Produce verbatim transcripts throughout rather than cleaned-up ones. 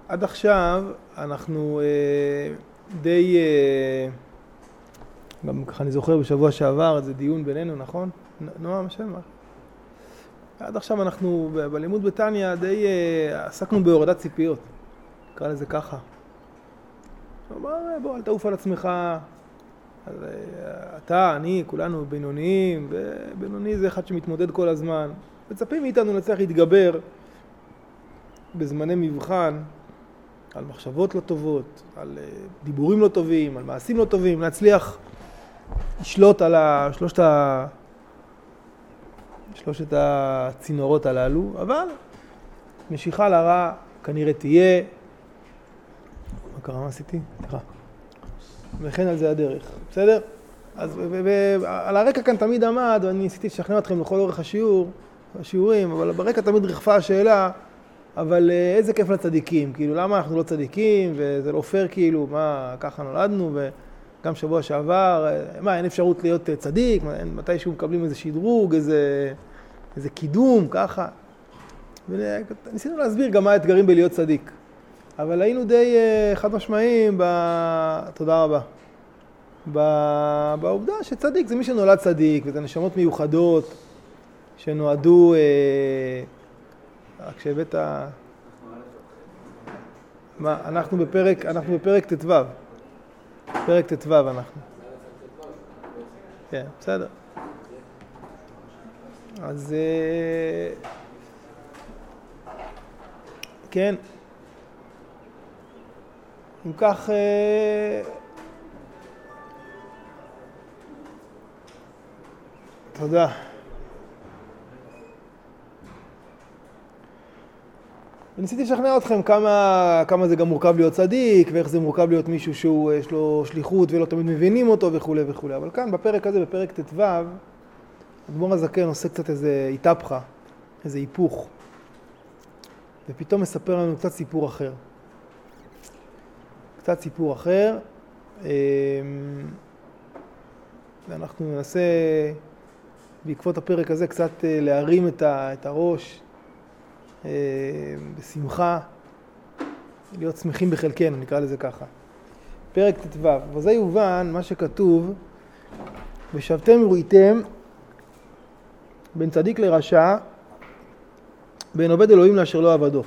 עד עכשיו אנחנו אה, די, אה, גם ככה אני זוכר בשבוע שעבר, זה דיון בינינו, נכון? נועם, שם מה? עד עכשיו אנחנו ב- בלימוד בתניה די אה, עסקנו בהורדת ציפיות, נקרא לזה ככה. כלומר, בוא, אל תעוף על עצמך, אז, אה, אתה, אני, כולנו בינוניים, ובינוני זה אחד שמתמודד כל הזמן. מצפים מאיתנו להצליח להתגבר בזמני מבחן, על מחשבות לא טובות, על דיבורים לא טובים, על מעשים לא טובים, להצליח לשלוט על שלושת ה... שלושת הצינורות הללו, אבל משיכה לרע כנראה תהיה. מה קרה? מה עשיתי? סליחה. וכן על זה הדרך, בסדר? אז על הרקע כאן תמיד עמד, ואני ניסיתי לשכנע אתכם לכל אורך השיעור, השיעורים, אבל ברקע תמיד רחפה השאלה, אבל איזה כיף לצדיקים, כאילו למה אנחנו לא צדיקים, וזה לא פייר כאילו, מה, ככה נולדנו, וגם שבוע שעבר, מה, אין אפשרות להיות צדיק, מתישהו מקבלים איזה שדרוג, איזה, איזה קידום, ככה. וניסינו להסביר גם מה האתגרים בלהיות צדיק. אבל היינו די חד משמעיים, ב... תודה רבה, ב... בעובדה שצדיק זה מי שנולד צדיק, וזה נשמות מיוחדות שנועדו... רק שהבאת... מה, אנחנו בפרק, אנחנו בפרק ט"ו. פרק ט"ו אנחנו. כן, בסדר. אז... כן. אם כך... תודה. וניסיתי לשכנע אתכם כמה, כמה זה גם מורכב להיות צדיק, ואיך זה מורכב להיות מישהו שהוא, יש לו שליחות ולא תמיד מבינים אותו וכו' וכו'. אבל כאן בפרק הזה, בפרק ט"ו, אדמו"ר הזקן עושה קצת איזה התהפכה, איזה היפוך. ופתאום מספר לנו קצת סיפור אחר. קצת סיפור אחר. ואנחנו ננסה בעקבות הפרק הזה קצת להרים את הראש, בשמחה, להיות שמחים בחלקנו, נקרא לזה ככה. פרק ט"ו, וזה יובן מה שכתוב, ושבתם וראיתם בין צדיק לרשע, בין עובד אלוהים לאשר לא עבדו.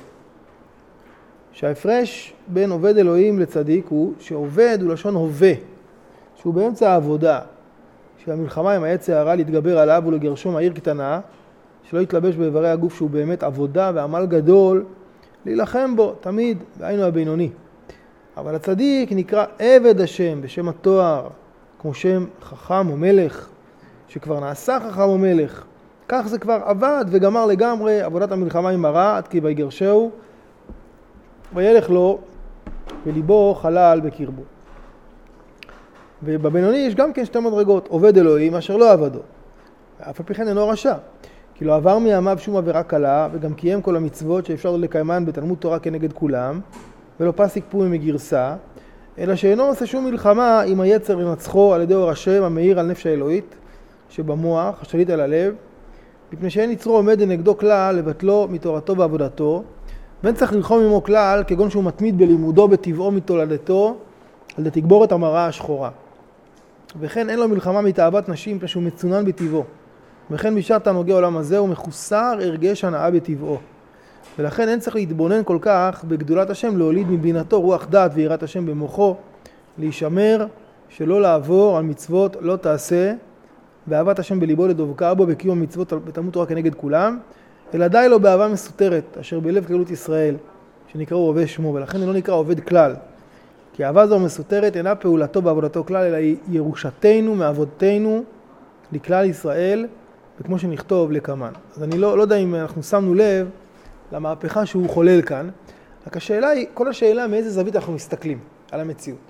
שההפרש בין עובד אלוהים לצדיק הוא שעובד הוא לשון הווה, שהוא באמצע העבודה, שהמלחמה עם היצר הרע להתגבר עליו ולגרשו מהעיר קטנה, שלא יתלבש באיברי הגוף שהוא באמת עבודה ועמל גדול, להילחם בו תמיד, והיינו הבינוני. אבל הצדיק נקרא עבד השם בשם התואר, כמו שם חכם או מלך, שכבר נעשה חכם או מלך. כך זה כבר עבד וגמר לגמרי עבודת המלחמה עם הרע, עד כי ויגרשהו, וילך לו, וליבו חלל בקרבו. ובבינוני יש גם כן שתי מדרגות, עובד אלוהים אשר לא עבדו. אף על פי כן אינו רשע. כי לא עבר מימיו שום עבירה קלה, וגם קיים כל המצוות שאפשר לקיימן בתלמוד תורה כנגד כולם, ולא פסיק פורים מגרסה, אלא שאינו עושה שום מלחמה עם היצר לנצחו על ידי אור השם המאיר על נפש האלוהית, שבמוח, השליט על הלב, מפני שאין יצרו עומד לנגדו כלל לבטלו מתורתו ועבודתו, ואין צריך ללחום עמו כלל, כגון שהוא מתמיד בלימודו בטבעו מתולדתו, על ידי תגבורת המראה השחורה. וכן אין לו מלחמה מתאוות נשים, מפני שהוא מצונן בטבעו. וכן בשעת תענוגי העולם הזה הוא מחוסר הרגש הנאה בטבעו. ולכן אין צריך להתבונן כל כך בגדולת השם, להוליד מבינתו רוח דעת ויראת השם במוחו, להישמר שלא לעבור על מצוות לא תעשה, ואהבת השם בליבו לדבקה בו בקיום המצוות בתלמוד תורה כנגד כולם, אלא די לו באהבה מסותרת, אשר בלב כללות ישראל, שנקראו עובד שמו, ולכן אינו נקרא עובד כלל. כי אהבה זו מסותרת אינה פעולתו בעבודתו כלל, אלא היא ירושתנו מעבודתנו לכלל ישראל, וכמו שנכתוב לקמן. אז אני לא, לא יודע אם אנחנו שמנו לב למהפכה שהוא חולל כאן, רק השאלה היא, כל השאלה מאיזה זווית אנחנו מסתכלים על המציאות.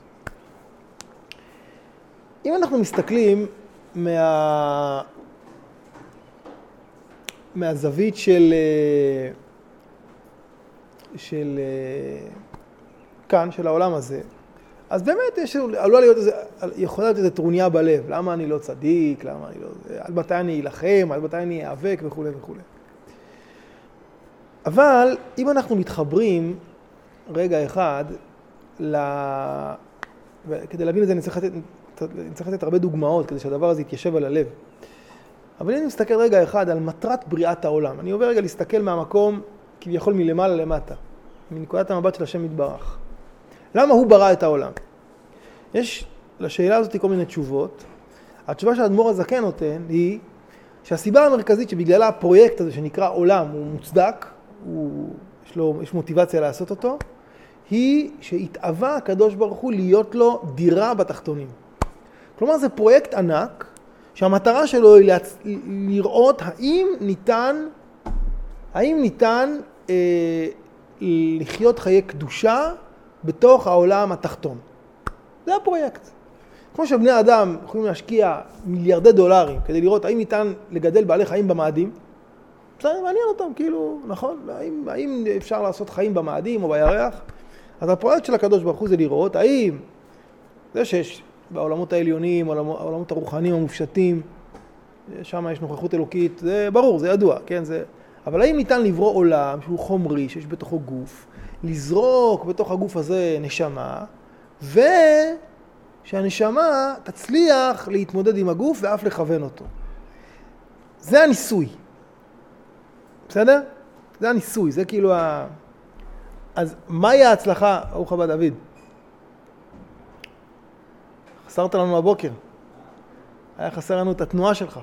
אם אנחנו מסתכלים מה... מהזווית של, של כאן, של העולם הזה, אז באמת יש, עלולה להיות איזה, יכולה להיות איזו טרוניה בלב. למה אני לא צדיק? למה אני לא... עד מתי אני אלחם? עד מתי אני אאבק? וכו' וכו'. אבל אם אנחנו מתחברים רגע אחד, ל... כדי להבין את זה אני צריך לתת, אני צריך לתת הרבה דוגמאות כדי שהדבר הזה יתיישב על הלב. אבל אני מסתכל רגע אחד על מטרת בריאת העולם. אני עובר רגע להסתכל מהמקום כביכול מלמעלה למטה, מנקודת המבט של השם יתברך. למה הוא ברא את העולם? יש לשאלה הזאת כל מיני תשובות. התשובה שהאדמו"ר הזקן נותן היא שהסיבה המרכזית שבגללה הפרויקט הזה שנקרא עולם הוא מוצדק, הוא, יש לו, יש מוטיבציה לעשות אותו, היא שהתאווה הקדוש ברוך הוא להיות לו דירה בתחתונים. כלומר זה פרויקט ענק שהמטרה שלו היא להצ... לראות האם ניתן, האם ניתן אה, לחיות חיי קדושה בתוך העולם התחתון. זה הפרויקט. כמו שבני אדם יכולים להשקיע מיליארדי דולרים כדי לראות האם ניתן לגדל בעלי חיים במאדים, בסדר, מעניין אותם, כאילו, נכון? האם, האם אפשר לעשות חיים במאדים או בירח? אז הפרויקט של הקדוש ברוך הוא זה לראות האם זה שיש בעולמות העליונים, העולמות הרוחניים המופשטים, שם יש נוכחות אלוקית, זה ברור, זה ידוע, כן? זה... אבל האם ניתן לברוא עולם שהוא חומרי, שיש בתוכו גוף, לזרוק בתוך הגוף הזה נשמה, ושהנשמה תצליח להתמודד עם הגוף ואף לכוון אותו. זה הניסוי. בסדר? זה הניסוי, זה כאילו ה... אז מהי ההצלחה? ברוך הבא דוד. חסרת לנו הבוקר. היה חסר לנו את התנועה שלך.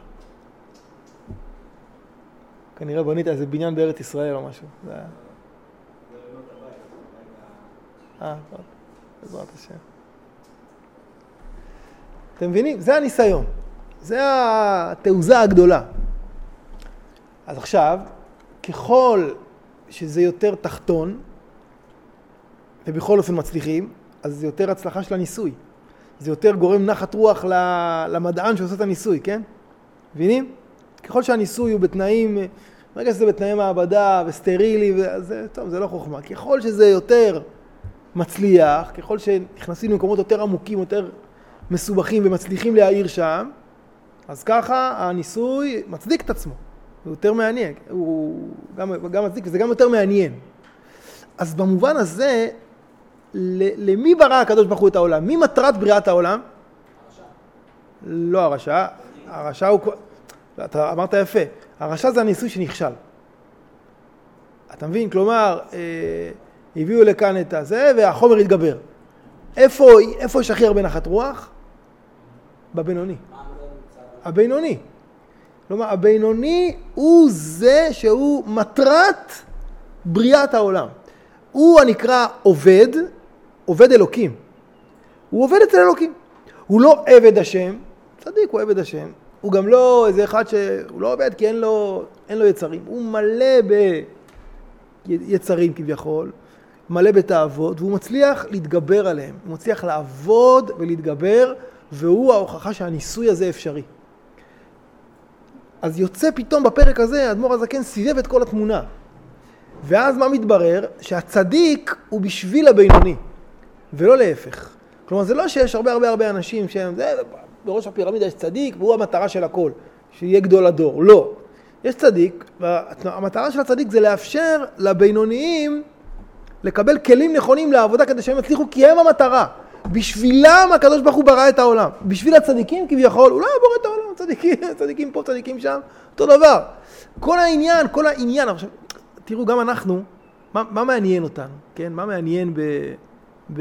כנראה בנית איזה בניין בארץ ישראל או משהו. זה היה... אה, טוב. בעזרת השם. אתם מבינים? זה הניסיון. זה התעוזה הגדולה. אז עכשיו, ככל שזה יותר תחתון, ובכל אופן מצליחים, אז זה יותר הצלחה של הניסוי. זה יותר גורם נחת רוח למדען שעושה את הניסוי, כן? מבינים? ככל שהניסוי הוא בתנאים, ברגע שזה בתנאי מעבדה וסטרילי, זה, טוב, זה לא חוכמה. ככל שזה יותר מצליח, ככל שנכנסים למקומות יותר עמוקים, יותר מסובכים ומצליחים להעיר שם, אז ככה הניסוי מצדיק את עצמו. הוא יותר מעניין. הוא גם, גם מצדיק, וזה גם יותר מעניין. אז במובן הזה, למי ברא הקדוש ברוך הוא את העולם? מי מטרת בריאת העולם? הרשע. לא הרשע. הרשע הוא... אתה אמרת יפה. הרשע זה הניסוי שנכשל. אתה מבין? כלומר, אה, הביאו לכאן את הזה והחומר התגבר. איפה, איפה יש הכי הרבה נחת רוח? בבינוני. הבינוני. כלומר, הבינוני הוא זה שהוא מטרת בריאת העולם. הוא הנקרא עובד, עובד אלוקים. הוא עובד אצל אלוקים. הוא לא עבד השם, צדיק, הוא עבד השם. הוא גם לא איזה אחד שהוא לא עובד כי אין לו, אין לו יצרים. הוא מלא ביצרים כביכול, מלא בתאוות, והוא מצליח להתגבר עליהם. הוא מצליח לעבוד ולהתגבר, והוא ההוכחה שהניסוי הזה אפשרי. אז יוצא פתאום בפרק הזה, האדמו"ר הזקן סיבב את כל התמונה. ואז מה מתברר? שהצדיק הוא בשביל הבינוני, ולא להפך. כלומר, זה לא שיש הרבה הרבה הרבה אנשים שהם, זה, בראש הפירמידה יש צדיק, והוא המטרה של הכל, שיהיה גדול הדור. לא. יש צדיק, והמטרה של הצדיק זה לאפשר לבינוניים לקבל כלים נכונים לעבודה כדי שהם יצליחו, כי הם המטרה. בשבילם הקדוש ברוך הוא ברא את העולם. בשביל הצדיקים כביכול, הוא לא היה בורא את העולם, צדיקים, צדיקים פה, צדיקים שם, אותו דבר. כל העניין, כל העניין, עכשיו, תראו, גם אנחנו, מה, מה מעניין אותנו, כן? מה מעניין ב... ב...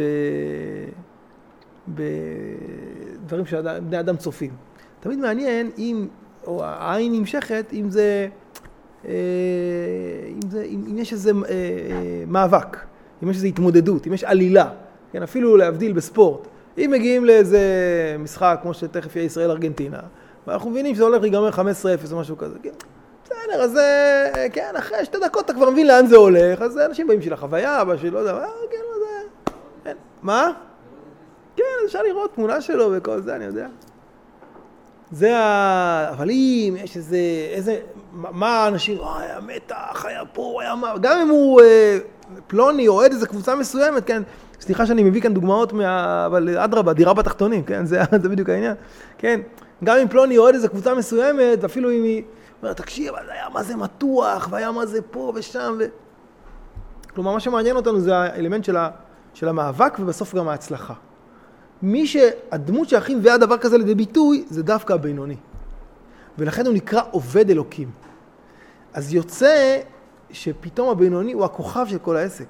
בדברים שבני אדם צופים. תמיד מעניין אם, או העין נמשכת, אם זה, אם זה, אם יש איזה מאבק, אם יש איזו התמודדות, אם יש עלילה, כן? אפילו להבדיל בספורט. אם מגיעים לאיזה משחק, כמו שתכף יהיה ישראל-ארגנטינה, ואנחנו מבינים שזה הולך להיגמר חמש עשרה אפס או משהו כזה, כן? בסדר, אז כן, אחרי שתי דקות אתה כבר מבין לאן זה הולך, אז אנשים באים של החוויה, בשביל לא יודע, כן, לא יודע, כן, מה? כן, אפשר לראות תמונה שלו וכל זה, אני יודע. זה ה... אבל אם יש איזה, איזה, מה האנשים, אה, היה מתח, היה פה, היה מה, גם אם הוא אה, פלוני, אוהד איזה קבוצה מסוימת, כן, סליחה שאני מביא כאן דוגמאות מה... אבל אדרבה, דירה בתחתונים, כן, זה, זה בדיוק העניין, כן, גם אם פלוני אוהד איזה קבוצה מסוימת, אפילו אם היא, אומר, תקשיב, היה מה זה מתוח, והיה מה זה פה ושם, ו... כלומר, מה שמעניין אותנו זה האלמנט של, ה, של המאבק ובסוף גם ההצלחה. מי שהדמות שהכי מביאה דבר כזה לידי ביטוי זה דווקא הבינוני. ולכן הוא נקרא עובד אלוקים. אז יוצא שפתאום הבינוני הוא הכוכב של כל העסק.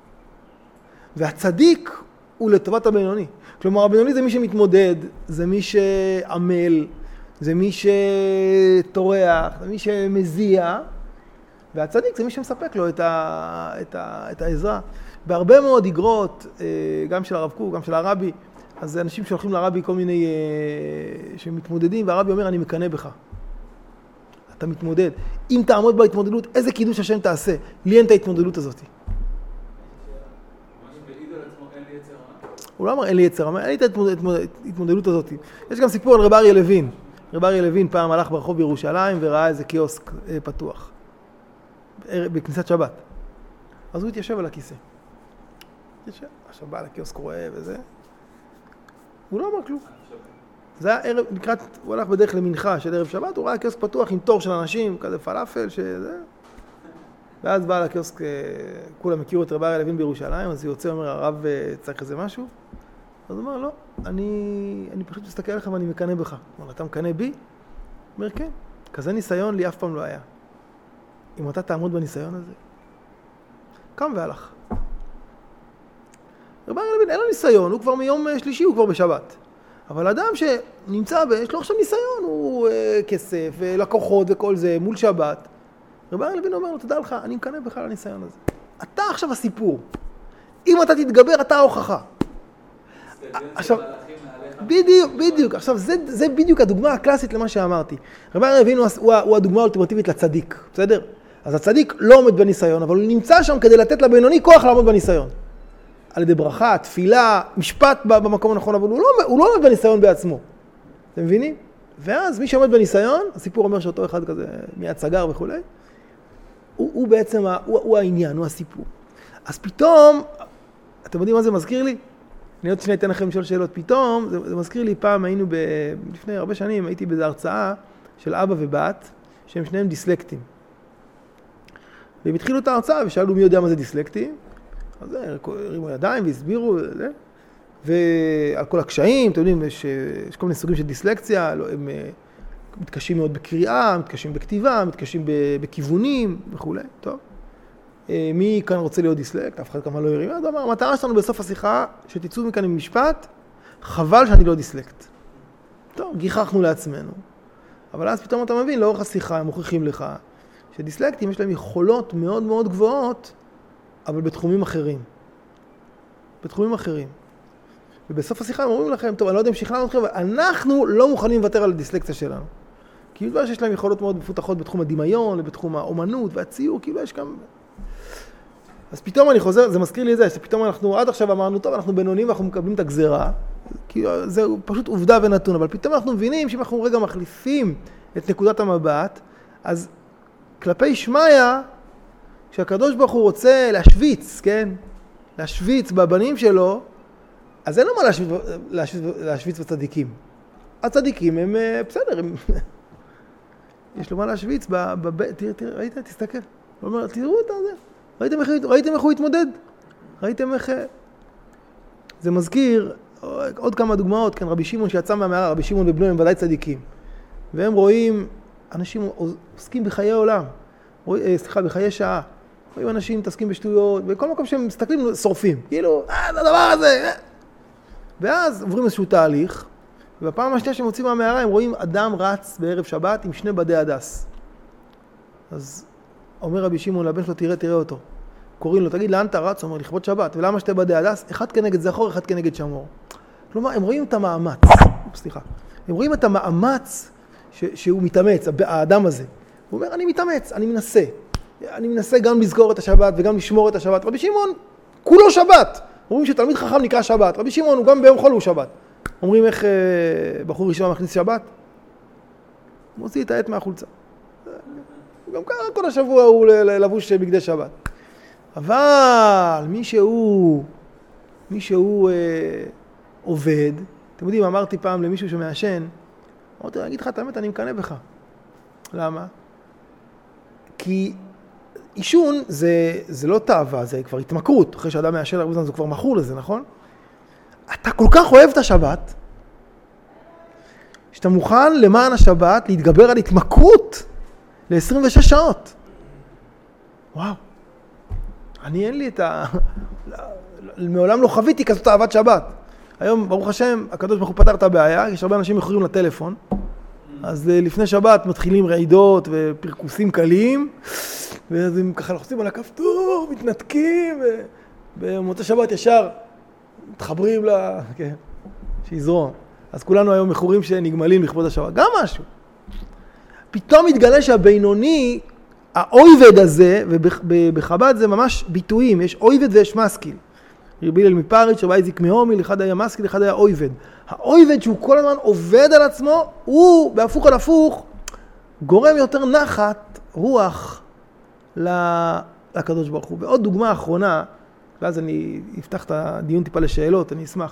והצדיק הוא לטובת הבינוני. כלומר, הבינוני זה מי שמתמודד, זה מי שעמל, זה מי שטורח, זה מי שמזיע, והצדיק זה מי שמספק לו את, ה, את, ה, את העזרה. בהרבה מאוד אגרות, גם של הרב קוק, גם של הרבי, אז אנשים שהולכים לרבי כל מיני שמתמודדים, והרבי אומר, אני מקנא בך. אתה מתמודד. אם תעמוד בהתמודדות, איזה קידוש השם תעשה? לי אין את ההתמודדות הזאת. הוא לא אמר, אין לי יצר, אמר, אין לי את ההתמודדות הזאת. יש גם סיפור על רב אריה לוין. רב אריה לוין פעם הלך ברחוב בירושלים וראה איזה קיוסק פתוח. בכניסת שבת. אז הוא התיישב על הכיסא. התיישב, עכשיו בא לקיוסק רואה וזה. הוא לא אמר כלום. זה היה ערב, לקראת, הוא הלך בדרך למנחה של ערב שבת, הוא ראה קיוסק פתוח עם תור של אנשים, כזה פלאפל, שזה. ואז בא לקיוסק, כולם הכירו את רב אריה לוין בירושלים, אז הוא יוצא ואומר, הרב צריך איזה משהו? אז הוא אומר, לא, אני, אני פשוט מסתכל עליך ואני מקנא בך. הוא אומר, אתה מקנא בי? הוא אומר, כן, כזה ניסיון לי אף פעם לא היה. אם אתה תעמוד בניסיון הזה, קם והלך. רב אריה לוין, אין לו ניסיון, הוא כבר מיום שלישי, הוא כבר בשבת. אבל אדם שנמצא, יש לו עכשיו ניסיון, הוא אה, כסף, לקוחות וכל זה, מול שבת. רב אריה לוין אומר לו, תדע לך, אני מקנא בך על הניסיון הזה. אתה עכשיו הסיפור. אם אתה תתגבר, אתה ההוכחה. עכשיו, בדיוק, בדיוק. עכשיו, זה, זה בדיוק הדוגמה הקלאסית למה שאמרתי. רב אריה לוין הוא, הוא, הוא הדוגמה האולטימטיבית לצדיק, בסדר? אז הצדיק לא עומד בניסיון, אבל הוא נמצא שם כדי לתת לבינוני כוח לעמוד בניסיון. על ידי ברכה, תפילה, משפט במקום הנכון, אבל הוא לא, הוא לא עומד בניסיון בעצמו. אתם מבינים? ואז מי שעומד בניסיון, הסיפור אומר שאותו אחד כזה מיד סגר וכו', הוא, הוא בעצם, הוא, הוא העניין, הוא הסיפור. אז פתאום, אתם יודעים מה זה מזכיר לי? אני עוד שנייה אתן לכם לשאול שאלות. פתאום, זה, זה מזכיר לי פעם, היינו ב, לפני הרבה שנים, הייתי באיזו הרצאה של אבא ובת, שהם שניהם דיסלקטים. והם התחילו את ההרצאה ושאלו מי יודע מה זה דיסלקטים. אז הרימו ידיים והסבירו, ועל כל הקשיים, אתם יודעים, יש, יש כל מיני סוגים של דיסלקציה, הם מתקשים מאוד בקריאה, מתקשים בכתיבה, מתקשים בכיוונים וכו'. טוב. מי כאן רוצה להיות דיסלקט? אף אחד כמה לא ירים. אז אמר, המטרה שלנו בסוף השיחה, שתצאו מכאן עם משפט, חבל שאני לא דיסלקט. טוב, גיחכנו לעצמנו. אבל אז פתאום אתה מבין, לאורך השיחה הם מוכיחים לך, שדיסלקטים יש להם יכולות מאוד מאוד גבוהות, אבל בתחומים אחרים. בתחומים אחרים. ובסוף השיחה הם אומרים לכם, טוב, אני לא יודע אם שכנענו אתכם, אבל אנחנו לא מוכנים לוותר על הדיסלקציה שלנו. כאילו דבר שיש להם יכולות מאוד מפותחות בתחום הדמיון, בתחום האומנות והציור, כאילו יש גם... אז פתאום אני חוזר, זה מזכיר לי את זה, שפתאום אנחנו עד עכשיו אמרנו, טוב, אנחנו בינונים ואנחנו מקבלים את הגזרה. כאילו, זה פשוט עובדה ונתון, אבל פתאום אנחנו מבינים שאם אנחנו רגע מחליפים את נקודת המבט, אז כלפי שמיה, כשהקדוש ברוך הוא רוצה להשוויץ, כן? להשוויץ בבנים שלו, אז אין לו מה להשוויץ, להשוויץ, להשוויץ בצדיקים. הצדיקים הם בסדר, הם... יש לו מה להשוויץ בבית, תראה, תראה, ראית? תסתכל. הוא אומר, תראו את זה. ראיתם איך, ראיתם איך הוא התמודד? ראיתם איך... זה מזכיר עוד כמה דוגמאות, כן? רבי שמעון שיצא מהמערה, רבי שמעון ובנו הם ודאי צדיקים. והם רואים, אנשים עוסקים בחיי עולם. סליחה, בחיי שעה. רואים אנשים מתעסקים בשטויות, בכל מקום שהם מסתכלים, שורפים. כאילו, אה, זה הדבר הזה. ואז עוברים איזשהו תהליך, ובפעם השנייה שהם מוצאים מהמערה, הם רואים אדם רץ בערב שבת עם שני בדי הדס. אז אומר רבי שמעון לבן שלו, תראה, תראה אותו. קוראים לו, תגיד, לאן אתה רץ? הוא אומר, לכבוד שבת. ולמה שתי בדי הדס? אחד כנגד זכור, אחד כנגד שמור. כלומר, הם רואים את המאמץ. סליחה. הם רואים את המאמץ ש- שהוא מתאמץ, האדם הזה. הוא אומר, אני מתאמץ, אני מנסה. אני מנסה גם לזכור את השבת וגם לשמור את השבת. רבי שמעון, כולו שבת. אומרים שתלמיד חכם נקרא שבת. רבי שמעון הוא גם ביום חול הוא שבת. אומרים איך אה, בחור ראשון מכניס שבת? הוא מוציא את העט מהחולצה. גם ככה כל השבוע הוא לבוש בגדי שבת. אבל מי שהוא, מי שהוא אה, עובד, אתם יודעים, אמרתי פעם למישהו שמעשן, אמרתי, אני אגיד לך את האמת, אני מקנא בך. למה? כי עישון זה, זה לא תאווה, זה כבר התמכרות. אחרי שאדם מעשן הרבה זמן, זה כבר מכור לזה, נכון? אתה כל כך אוהב את השבת, שאתה מוכן למען השבת להתגבר על התמכרות ל-עשרים ושש שעות. וואו. אני אין לי את ה... מעולם לא חוויתי כזאת אהבת שבת. היום, ברוך השם, הקדוש ברוך הוא פתר את הבעיה, יש הרבה אנשים מכורים לטלפון, אז לפני שבת מתחילים רעידות ופרקוסים קלים, ואז הם ככה לחוצים על הכפתור, מתנתקים, ובמוצאי שבת ישר מתחברים לה, כן, שיזרום. אז כולנו היום מכורים שנגמלים לכבוד השבת. גם משהו. פתאום מתגלה שהבינוני, האויבד הזה, ובחב"ד זה ממש ביטויים, יש אויבד ויש משכיל. רבי הלל מפריץ', רבי אייזיק מהומיל, אחד היה משכיל, אחד היה אויבד. האויבד שהוא כל הזמן עובד על עצמו, הוא בהפוך על הפוך, גורם יותר נחת, רוח, לקדוש ברוך הוא. ועוד דוגמה אחרונה, ואז אני אפתח את הדיון טיפה לשאלות, אני אשמח.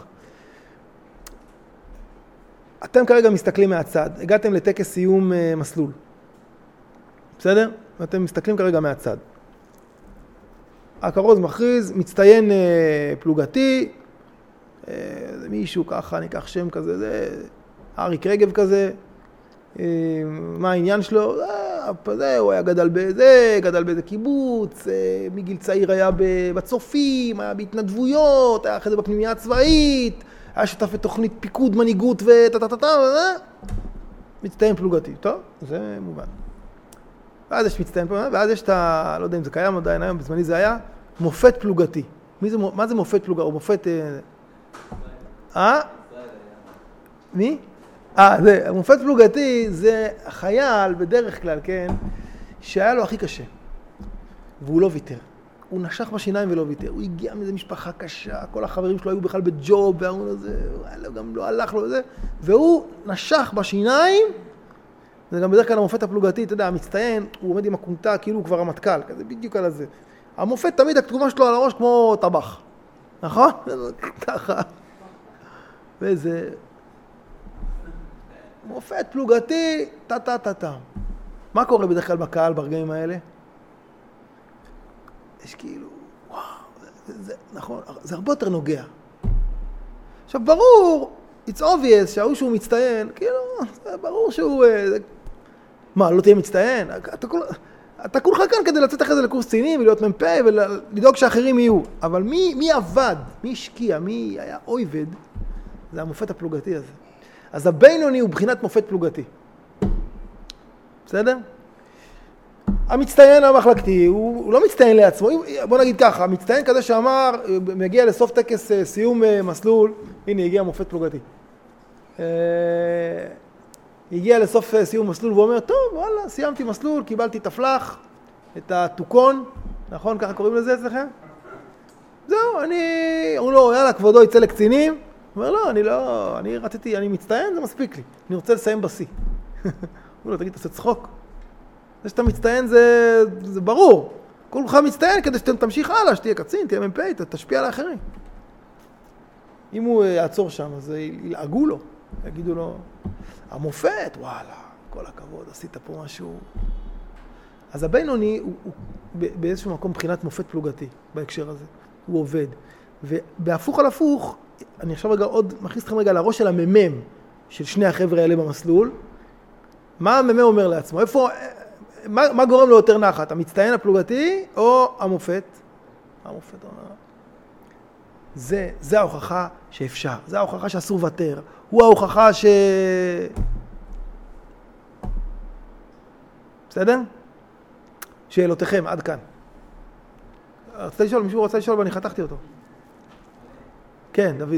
אתם כרגע מסתכלים מהצד, הגעתם לטקס סיום מסלול. בסדר? ואתם מסתכלים כרגע מהצד. הכרוז מכריז, מצטיין פלוגתי, זה מישהו ככה, אני אקח שם כזה, זה אריק רגב כזה, מה העניין שלו? זה, הוא היה גדל בזה, גדל באיזה קיבוץ, מגיל צעיר היה בצופים, היה בהתנדבויות, היה אחרי זה בפנימייה הצבאית, היה שותף בתוכנית פיקוד, מנהיגות וטטטטטה, מצטיין פלוגתי. טוב, זה מובן. ואז יש מצטיין פלוגתי, ואז יש את ה... לא יודע אם זה קיים עדיין היום, בזמני זה היה מופת פלוגתי. מי זה, מה זה מופת פלוגתי? או מופת... אה? מי? אה, זה, מופת פלוגתי זה חייל בדרך כלל, כן, שהיה לו הכי קשה, והוא לא ויתר. הוא נשך בשיניים ולא ויתר. הוא הגיע מאיזו משפחה קשה, כל החברים שלו היו בכלל בג'וב, והוא גם לא הלך לו וזה, והוא נשך בשיניים, זה גם בדרך כלל המופת הפלוגתי, אתה יודע, המצטיין, הוא עומד עם הקונטה, כאילו הוא כבר המתכ"ל, כזה בדיוק על הזה. המופת תמיד הכתובה שלו על הראש כמו טבח, נכון? ככה. וזה... מופת פלוגתי, טה-טה-טה-טה. מה קורה בדרך כלל בקהל ברגעים האלה? יש כאילו, וואו, זה, זה, נכון, זה הרבה יותר נוגע. עכשיו, ברור, it's obvious שההוא שהוא מצטיין, כאילו, זה ברור שהוא... זה... מה, לא תהיה מצטיין? אתה, כל, אתה כולך כאן כדי לצאת אחרי זה לקורס קצינים, ולהיות מ"פ, ולדאוג שאחרים יהיו. אבל מי, מי עבד? מי השקיע? מי היה אויבד? זה המופת הפלוגתי הזה. אז הבינוני הוא בחינת מופת פלוגתי. בסדר? המצטיין המחלקתי, הוא, הוא לא מצטיין לעצמו. בוא נגיד ככה, המצטיין כזה שאמר, מגיע לסוף טקס סיום מסלול, הנה, הגיע מופת פלוגתי. הגיע לסוף סיום מסלול ואומר, טוב, וואלה, סיימתי מסלול, קיבלתי את הפלח, את התוקון, נכון? ככה קוראים לזה אצלכם? זהו, אני... הוא לא, יאללה, כבודו יצא לקצינים. הוא אומר, לא, אני לא, אני רציתי, אני מצטיין, זה מספיק לי. אני רוצה לסיים בסי. הוא לא, תגיד, תעשה צחוק. זה שאתה מצטיין זה, זה ברור. כולך מצטיין כדי שתמשיך הלאה, שתהיה קצין, תהיה מ"פ, תשפיע על האחרים. אם הוא יעצור שם, אז ילעגו לו. יגידו לו, המופת, וואלה, כל הכבוד, עשית פה משהו. אז הבינוני הוא, הוא באיזשהו מקום מבחינת מופת פלוגתי, בהקשר הזה. הוא עובד. ובהפוך על הפוך, אני עכשיו רגע עוד, מכניס אתכם רגע לראש של הממם של שני החבר'ה האלה במסלול. מה הממם אומר לעצמו? איפה, מה, מה גורם לו יותר נחת? המצטיין הפלוגתי או המופת? המופת. זה, זה ההוכחה שאפשר. זה ההוכחה שאסור לוותר. הוא ההוכחה ש... בסדר? שאלותיכם, עד כאן. רציתי לשאול, מישהו רוצה לשאול ואני חתכתי אותו. כן, דוד.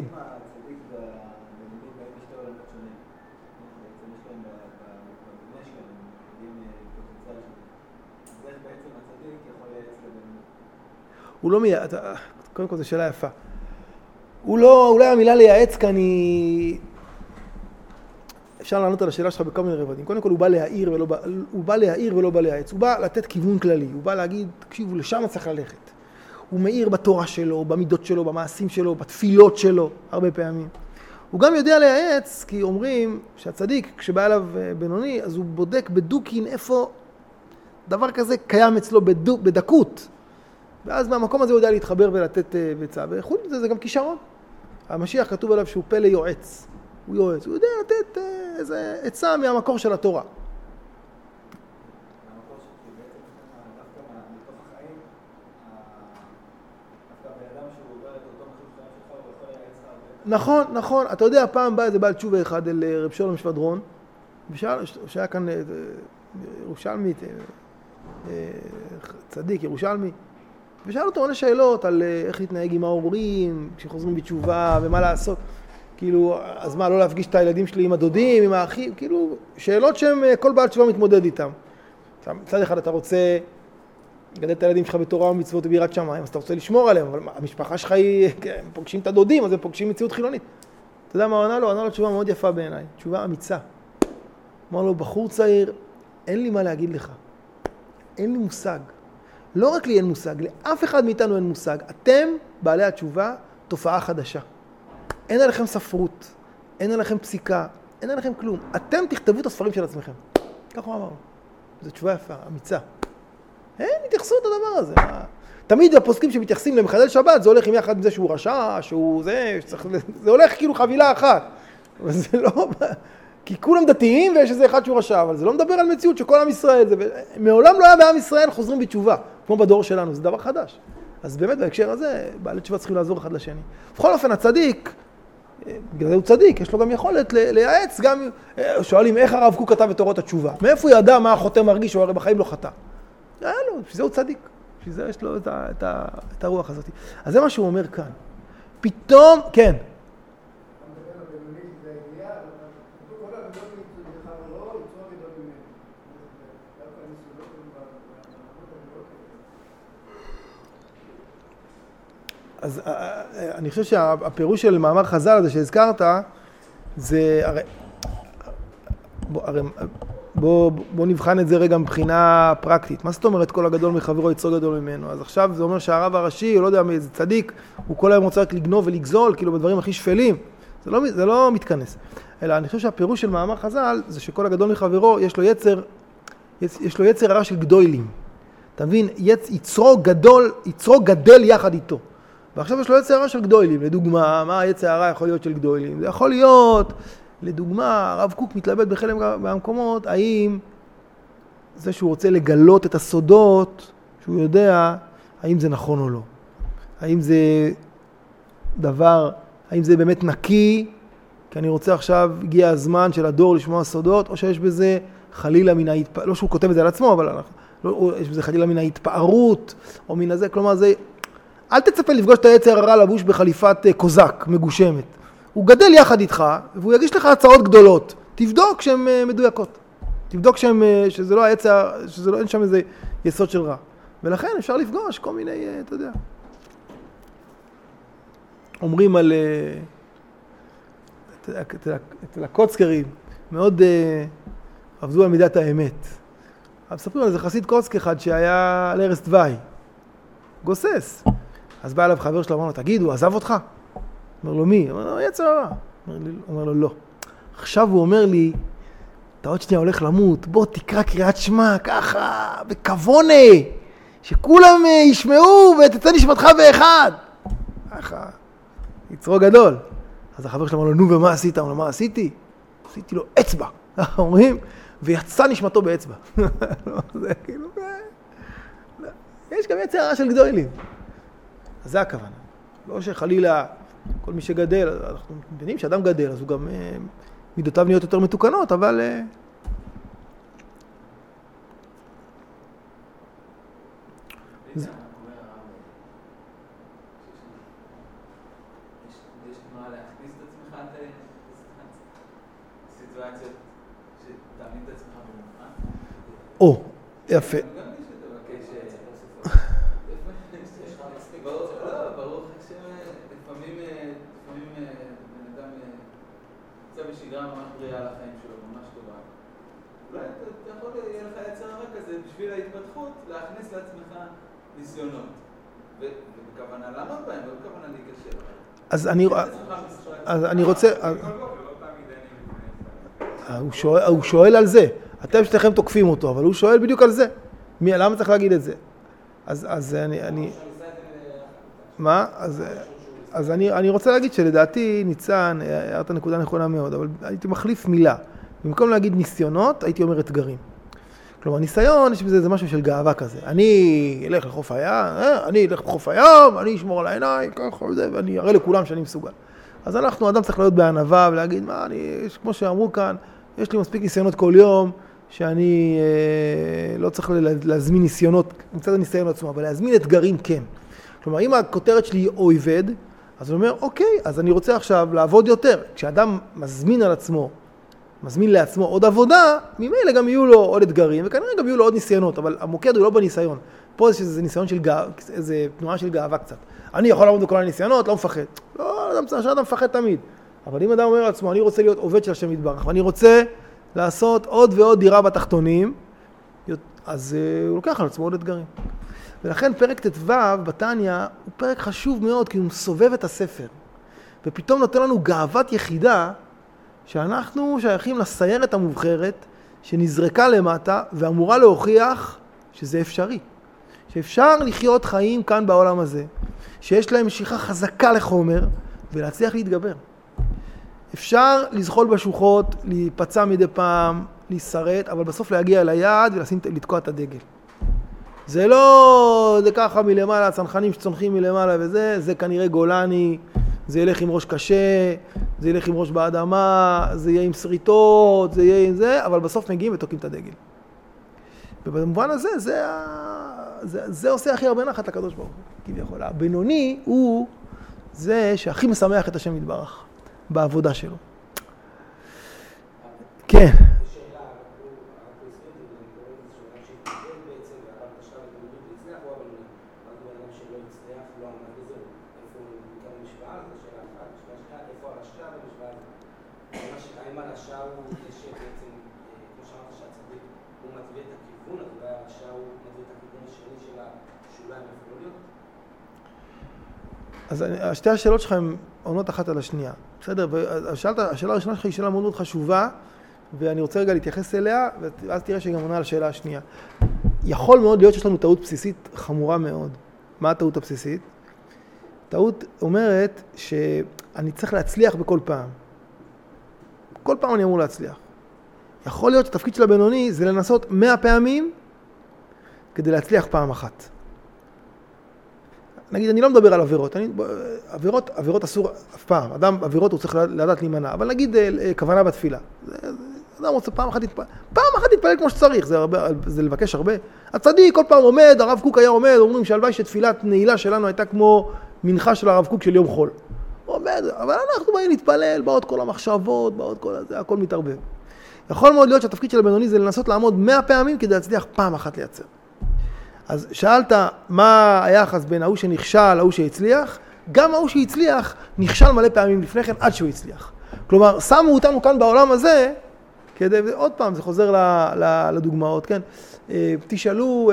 הוא לא מייעץ, קודם כל זו שאלה יפה. הוא לא, אולי המילה לייעץ כאן היא... אפשר לענות על השאלה שלך בכל מיני רבדים. קודם כל הוא בא להעיר ולא בא, הוא בא להעיר ולא בא לייעץ. הוא בא לתת כיוון כללי, הוא בא להגיד, תקשיבו, לשם צריך ללכת. הוא מאיר בתורה שלו, במידות שלו, במעשים שלו, בתפילות שלו, הרבה פעמים. הוא גם יודע לייעץ, כי אומרים שהצדיק, כשבא אליו בינוני, אז הוא בודק בדוקין איפה דבר כזה קיים אצלו בדו, בדקות. ואז מהמקום הזה הוא יודע להתחבר ולתת ביצה. וחוץ מזה זה גם כישרון. המשיח כתוב עליו שהוא פלא יועץ. הוא יועץ, הוא יודע לתת איזה עצה מהמקור של התורה. נכון, נכון. אתה יודע, פעם בא איזה בעל תשובה אחד אל רב שלום שפדרון, ושאל, שהיה כאן ירושלמי, צדיק, ירושלמי, ושאל אותו מלא שאלות על איך להתנהג עם ההורים, כשחוזרים בתשובה, ומה לעשות. כאילו, אז מה, לא להפגיש את הילדים שלי עם הדודים, עם האחים, כאילו, שאלות שהם, כל בעל תשובה מתמודד איתם. מצד אחד אתה רוצה לגדל את הילדים שלך בתורה ומצוות וביראת שמיים, אז אתה רוצה לשמור עליהם, אבל המשפחה שלך היא, הם פוגשים את הדודים, אז הם פוגשים מציאות חילונית. אתה יודע מה הוא ענה לו? הוא ענה לו תשובה מאוד יפה בעיניי, תשובה אמיצה. אמר לו, בחור צעיר, אין לי מה להגיד לך. אין לי מושג. לא רק לי אין מושג, לאף אחד מאיתנו אין מושג. אתם, בעלי התשובה, תופעה חדשה. אין עליכם ספרות, אין עליכם פסיקה, אין עליכם כלום. אתם תכתבו את הספרים של עצמכם. כך הוא אמר. זו תשובה יפה, אמיצה. אין התייחסות לדבר הזה. תמיד הפוסקים שמתייחסים למחלל שבת, זה הולך עם יחד עם זה שהוא רשע, שהוא זה, שצריך, זה הולך כאילו חבילה אחת. אבל זה לא... כי כולם דתיים ויש איזה אחד שהוא רשע, אבל זה לא מדבר על מציאות שכל עם ישראל, זה... מעולם לא היה בעם ישראל חוזרים בתשובה, כמו בדור שלנו, זה דבר חדש. אז באמת בהקשר הזה, בעלי תשובה צריכים לעזור אחד לשני. בכל אופן, הצדיק, בגלל זה הוא צדיק, יש לו גם יכולת לייעץ, גם שואלים איך הרב קוק כתב את תורות התשובה. מאיפה הוא ידע מה החותם מרגיש, הוא הרי בחיים לא חטא. היה לו, בשביל זה הוא צדיק, בשביל זה יש לו את, ה, את, ה, את הרוח הזאת. אז זה מה שהוא אומר כאן. פתאום, כן. אז אני חושב שהפירוש של מאמר חז"ל הזה שהזכרת, זה, הרי, בוא, הרי, בוא, בוא נבחן את זה רגע מבחינה פרקטית. מה זאת אומרת כל הגדול מחברו יצרו גדול ממנו? אז עכשיו זה אומר שהרב הראשי, הוא לא יודע מאיזה צדיק, הוא כל היום רוצה רק לגנוב ולגזול, כאילו בדברים הכי שפלים. זה לא, זה לא מתכנס. אלא אני חושב שהפירוש של מאמר חז"ל, זה שכל הגדול מחברו, יש לו יצר, יש לו יצר הרע של גדולים. אתה מבין? יצ, יצרו גדול, יצרו גדל יחד איתו. ועכשיו יש לו יצר הרע של גדולים. לדוגמה, מה היצר הרע יכול להיות של גדולים? זה יכול להיות, לדוגמה, הרב קוק מתלבט בחלק מהמקומות, האם זה שהוא רוצה לגלות את הסודות, שהוא יודע, האם זה נכון או לא. האם זה דבר, האם זה באמת נקי, כי אני רוצה עכשיו, הגיע הזמן של הדור לשמוע סודות, או שיש בזה חלילה מן ההתפארות, לא שהוא כותב את זה על עצמו, אבל לא, יש בזה חלילה מן ההתפארות, או מן הזה, כלומר זה, אל תצפה לפגוש את היצר הרע לבוש בחליפת קוזק, מגושמת. הוא גדל יחד איתך, והוא יגיש לך הצעות גדולות. תבדוק שהן מדויקות. תבדוק שהן, שזה לא היצר, שזה לא, אין שם איזה יסוד של רע. ולכן אפשר לפגוש כל מיני, אתה יודע. אומרים על, אצל הקוצקרים, מאוד עבדו על מידת האמת. אבל מספרים על איזה חסיד קוצק אחד שהיה על ערש דווי. גוסס. אז בא אליו חבר שלו, אמר לו, תגיד, הוא עזב אותך? אומר לו, מי? אומר לו, יצר הרע. אומר לו, לא. עכשיו הוא אומר לי, אתה עוד שנייה הולך למות, בוא תקרא קריאת שמע, ככה, בכבונה, שכולם ישמעו ותצא נשמתך באחד. ככה, יצרו גדול. אז החבר שלו אמר לו, נו, ומה עשית? אמר לו, מה עשיתי? עשיתי לו אצבע. אומרים, ויצא נשמתו באצבע. זה כאילו, יש גם יצר הרע של גדולים. אז זה הכוונה. לא שחלילה, כל מי שגדל, אנחנו מבינים שאדם גדל, אז הוא גם מידותיו נהיות יותר מתוקנות, אבל... זה... או, יפה. בשגרה ממש בריאה לחיים שלו, ממש טובה. אולי אתה יכול, יהיה לך יצר הרע כזה, בשביל ההתפתחות, להכניס לעצמך ניסיונות. ובכוונה לעמוד בהם, לא בכוונה להיכשל. אז אני... אז אני רוצה... הוא שואל על זה. אתם שתיכם תוקפים אותו, אבל הוא שואל בדיוק על זה. מי, למה צריך להגיד את זה? אז, אז אני, אני... מה? אז, אז אני, אני רוצה להגיד שלדעתי, ניצן, הערת נקודה נכונה מאוד, אבל הייתי מחליף מילה. במקום להגיד ניסיונות, הייתי אומר אתגרים. כלומר, ניסיון, יש בזה, זה משהו של גאווה כזה. אני אלך לחוף הים, אה, אני אלך לחוף הים, אני אשמור על העיניים, ככה וזה, ואני אראה לכולם שאני מסוגל. אז אנחנו, אדם צריך להיות בענווה ולהגיד, מה, אני, כמו שאמרו כאן, יש לי מספיק ניסיונות כל יום, שאני אה, לא צריך להזמין ניסיונות, מצד הניסיון עצמו, אבל להזמין אתגרים כן. כלומר, אם הכותרת שלי היא עובד, אז הוא אומר, אוקיי, אז אני רוצה עכשיו לעבוד יותר. כשאדם מזמין על עצמו, מזמין לעצמו עוד עבודה, ממילא גם יהיו לו עוד אתגרים, וכנראה גם יהיו לו עוד ניסיונות, אבל המוקד הוא לא בניסיון. פה זה, זה ניסיון של גאווה, איזה תנועה של גאווה קצת. אני יכול לעמוד בכל הניסיונות, לא מפחד. לא, אדם צריך, אדם מפחד תמיד. אבל אם אדם אומר לעצמו, אני רוצה להיות עובד של השם יתברך, ואני רוצה לעשות עוד ועוד דירה בתחתונים, אז הוא לוקח על עצמו עוד אתגרים. ולכן פרק ט"ו בתניא הוא פרק חשוב מאוד, כי הוא מסובב את הספר. ופתאום נותן לנו גאוות יחידה, שאנחנו שייכים לסיירת המובחרת, שנזרקה למטה, ואמורה להוכיח שזה אפשרי. שאפשר לחיות חיים כאן בעולם הזה, שיש להם משיכה חזקה לחומר, ולהצליח להתגבר. אפשר לזחול בשוחות, להיפצע מדי פעם, להישרט, אבל בסוף להגיע ליעד ולתקוע את הדגל. זה לא, זה ככה מלמעלה, הצנחנים שצונחים מלמעלה וזה, זה כנראה גולני, זה ילך עם ראש קשה, זה ילך עם ראש באדמה, זה יהיה עם שריטות, זה יהיה עם זה, אבל בסוף מגיעים ותוקעים את הדגל. ובמובן הזה, זה, זה, זה עושה הכי הרבה נחת לקדוש ברוך הוא, כביכול. הבינוני הוא זה שהכי משמח את השם יתברך בעבודה שלו. כן. אז שתי השאלות שלך הן עונות אחת על השנייה. בסדר? השאלה הראשונה שלך היא שאלה מאוד מאוד חשובה, ואני רוצה רגע להתייחס אליה, ואז תראה שהיא גם עונה על השאלה השנייה. יכול מאוד להיות שיש לנו טעות בסיסית חמורה מאוד. מה הטעות הבסיסית? טעות אומרת שאני צריך להצליח בכל פעם. כל פעם אני אמור להצליח. יכול להיות שהתפקיד של הבינוני זה לנסות מאה פעמים כדי להצליח פעם אחת. נגיד, אני לא מדבר על עבירות, אני, עבירות, עבירות אסור אף פעם, אדם, עבירות הוא צריך לדעת להימנע, אבל נגיד כוונה בתפילה. אדם רוצה פעם אחת להתפלל, פעם אחת להתפלל כמו שצריך, זה, הרבה, זה לבקש הרבה. הצדיק כל פעם עומד, הרב קוק היה עומד, אומרים שהלוואי שתפילת נעילה שלנו הייתה כמו מנחה של הרב קוק של יום חול. הוא עומד, אבל אנחנו באים להתפלל, באות כל המחשבות, באות כל הזה, הכל מתערבב. יכול מאוד להיות שהתפקיד של הבינוני זה לנסות לעמוד מאה פעמים כדי להצליח פעם אחת לייצר. אז שאלת מה היחס בין ההוא שנכשל, ההוא שהצליח, גם ההוא שהצליח נכשל מלא פעמים לפני כן עד שהוא הצליח. כלומר, שמו אותנו כאן בעולם הזה, כדי, עוד פעם, זה חוזר ל, ל, לדוגמאות, כן? תשאלו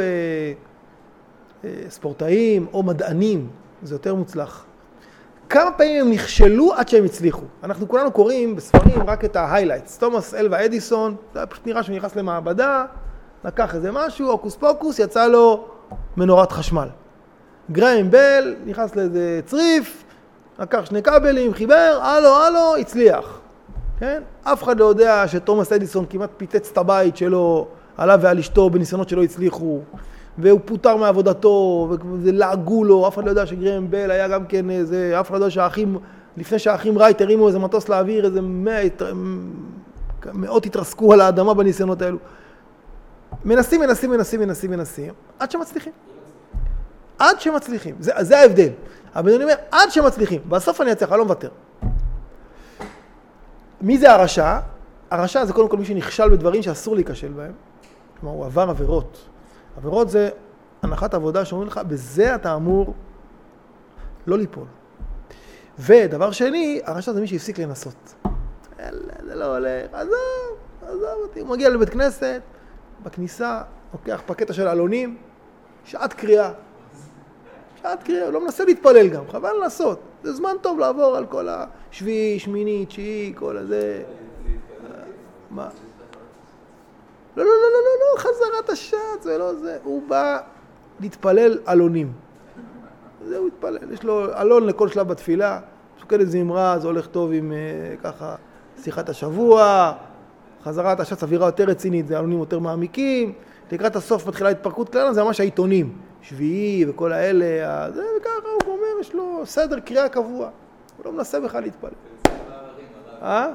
ספורטאים או מדענים, זה יותר מוצלח. כמה פעמים הם נכשלו עד שהם הצליחו? אנחנו כולנו קוראים בספרים רק את ההיילייטס. תומאס אלווה אדיסון, זה פשוט נראה שהוא נכנס למעבדה, לקח איזה משהו, אוקוס פוקוס, יצא לו מנורת חשמל. גריים בל, נכנס לאיזה צריף, לקח שני כבלים, חיבר, הלו, הלו, הצליח. כן? אף אחד לא יודע שתומאס אדיסון כמעט פיצץ את הבית שלו, עליו ועל אשתו בניסיונות שלא הצליחו, והוא פוטר מעבודתו, ולעגו לו, אף אחד לא יודע שגריים בל היה גם כן איזה, אף אחד לא יודע שהאחים, לפני שהאחים רייט הרימו איזה מטוס לאוויר, איזה מאות התרסקו על האדמה בניסיונות האלו. מנסים, מנסים, מנסים, מנסים, מנסים, עד שמצליחים. עד שמצליחים. זה, זה ההבדל. אבל אני אומר, עד שמצליחים. בסוף אני אצליח, אני לא מוותר. מי זה הרשע? הרשע זה קודם כל מי שנכשל בדברים שאסור להיכשל בהם. כלומר, הוא עבר עבירות. עבירות זה הנחת עבודה שאומרים לך, בזה אתה אמור לא ליפול. ודבר שני, הרשע זה מי שהפסיק לנסות. זה לא הולך, עזוב, עזוב אותי. הוא מגיע לבית כנסת, בכניסה, לוקח פקטה של אלונים, שעת קריאה. שעת קריאה, הוא לא מנסה להתפלל גם, חבל לנסות. זה זמן טוב לעבור על כל השביעי, שמיני, תשיעי, כל הזה. מה? לא, לא, לא, לא, לא, חזרת השץ ולא זה. הוא בא להתפלל אלונים. זה הוא התפלל. יש לו אלון לכל שלב בתפילה. שוקלת זמרה, זה הולך טוב עם ככה שיחת השבוע. חזרת השץ אווירה יותר רצינית, זה אלונים יותר מעמיקים. לקראת הסוף מתחילה התפרקות כללה, זה ממש העיתונים. שביעי וכל האלה. זה וככה הוא גומר, יש לו סדר קריאה קבוע. הוא לא מנסה בכלל להתפלל. אה?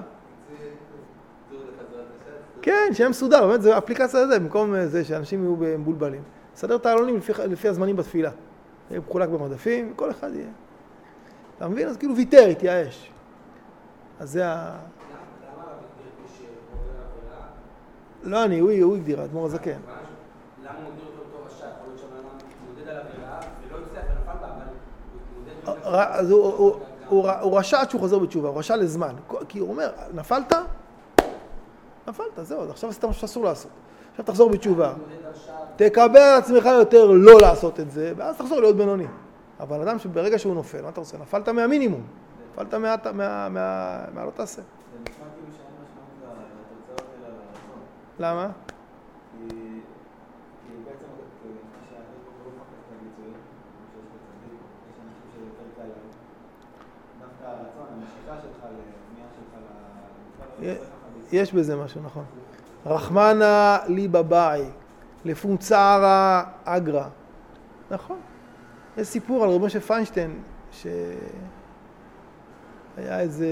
כן, שהם מסודר, באמת, זה אפליקציה הזה, במקום זה שאנשים יהיו מבולבלים. סדר את העלונים לפי, לפי הזמנים בתפילה. יהיה מחולק במדפים, כל אחד יהיה. אתה מבין? אז כאילו ויתר, התייאש. אז זה ה... למה הגדיר מי שעובר עבירה? לא אני, הוא, הוא הגדיר, אדמו"ר הזקן. למה הוא מגדיר אותו אותו רשע? יכול להיות שהבן מתמודד על עבירה ולא הצליח ונפל בה, אבל הוא מתמודד... אז הוא, הוא, הוא, הוא רשע עד שהוא חוזר בתשובה, הוא רשע לזמן. כי הוא אומר, נפלת? נפלת, זהו, עכשיו עשית מה שאסור לעשות. עכשיו תחזור בתשובה. תקבל על עצמך יותר לא לעשות את זה, ואז תחזור להיות בינוני. אבל אדם שברגע שהוא נופל, מה אתה עושה? נפלת מהמינימום. נפלת מה, מה, מה, מה לא תעשה. זה נשמע כאילו שאין משמעות לתוצאות אלא לרצון. למה? כי בעצם מה שהאחר פה לא מפקס את הביצועים, שיש בצדיק, יש אנשים שיותר קל להם. דווקא הרצון, המשיכה שלך לפנייה שלך למצב, יש בזה משהו, נכון. רחמנה לי בבאי, לפונצרה אגרה. נכון. יש סיפור על רבי משה פיינשטיין, שהיה איזה...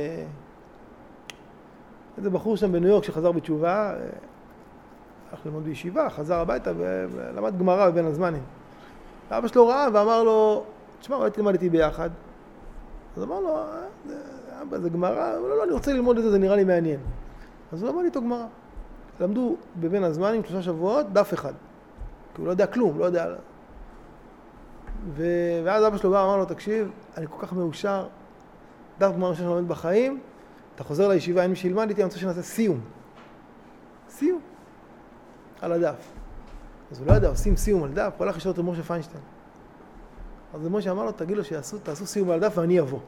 איזה בחור שם בניו יורק שחזר בתשובה, הלך ללמוד בישיבה, חזר הביתה ולמד גמרא בבין הזמנים. אבא שלו ראה ואמר לו, תשמע, אולי תלמד איתי ביחד. אז אמר לו, אבא, זה גמרא? לא, לא, אני רוצה ללמוד את זה, זה נראה לי מעניין. אז הוא למד איתו גמרא. למדו בבין הזמנים, שלושה שבועות, דף אחד. כי הוא לא יודע כלום, לא יודע... ו... ואז אבא שלו בא, אמר לו, תקשיב, אני כל כך מאושר, דף גמרא ראשון שלומד בחיים, אתה חוזר לישיבה, אין מי שילמד איתי, אני רוצה שנעשה סיום. סיום. על הדף. אז הוא לא יודע, עושים סיום על דף, הוא הלך לשאול את משה פיינשטיין. אז משה אמר לו, תגיד לו שיעשו, תעשו סיום על דף ואני אבוא.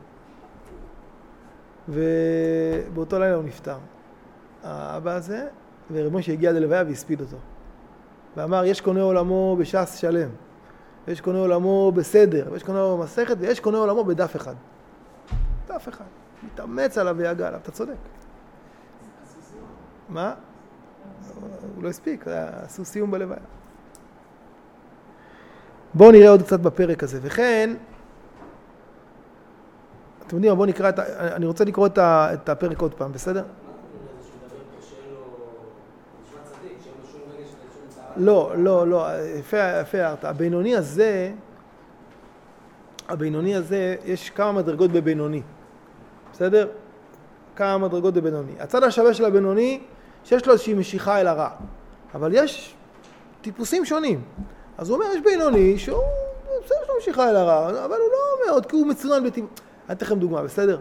ובאותו לילה הוא נפטר. האבא הזה, ורב משה הגיע ללוויה והספיד אותו. ואמר, יש קונה עולמו בש"ס שלם, ויש קונה עולמו בסדר, ויש קונה עולמו במסכת, ויש קונה עולמו בדף אחד. דף אחד. מתאמץ עליו ויגע עליו, אתה צודק. מה? הוא לא הספיק, עשו סיום בלוויה. בואו נראה עוד קצת בפרק הזה. וכן, אתם יודעים, בואו נקרא את, אני רוצה לקרוא את הפרק עוד פעם, בסדר? לא, לא, לא, יפה הערת. הבינוני הזה, הבינוני הזה, יש כמה מדרגות בבינוני. בסדר? כמה מדרגות בבינוני. הצד השווה של הבינוני, שיש לו איזושהי משיכה אל הרע. אבל יש טיפוסים שונים. אז הוא אומר, יש בינוני שהוא, בסדר, יש לו משיכה אל הרע, אבל הוא לא מאוד, כי הוא מצונן בטיפוס. אני אתן לכם דוגמה, בסדר?